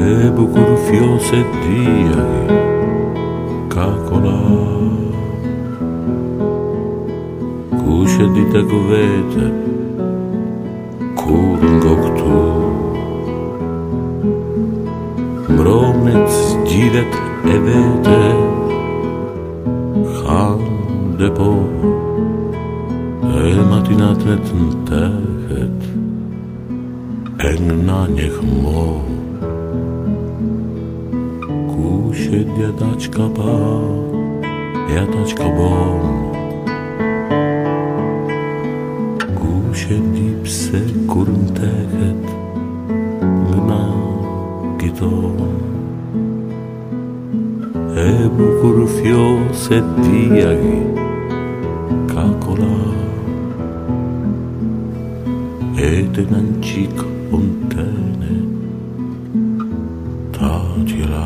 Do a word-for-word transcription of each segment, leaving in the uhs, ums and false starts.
e bucur fiose diai cacola cusce di te cuvete kurngok tu mronec divet e vete han depo e matinatnet tehet en na njeh mo kuše djedačka pa jatačka bom kuše di pse kurn tehet gna giton e bukur fiose diagi cacola ed nancik ontene tagila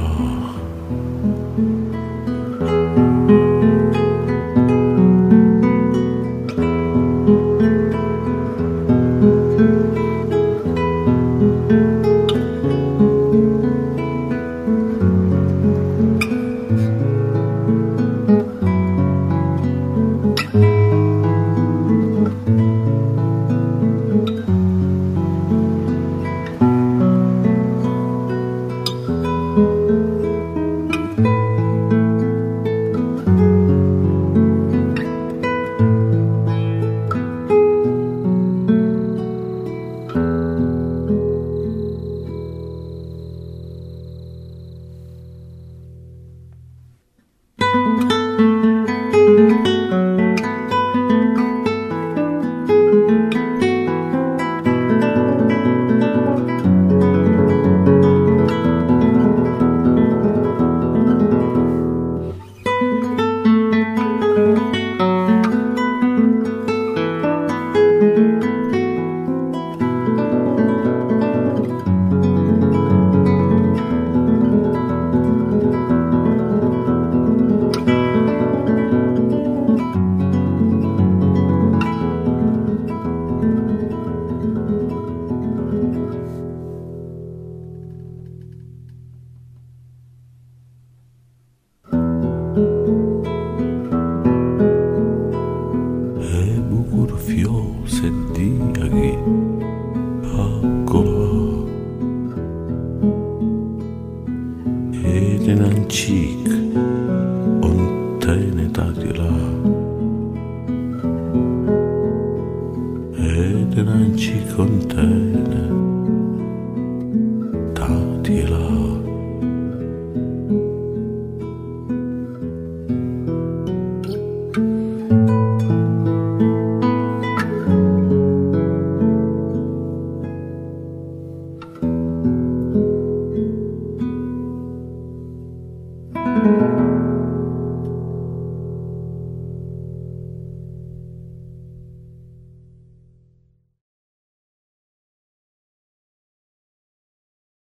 fiose diagi cacola ed nancik ontene tagila ed nancik ontene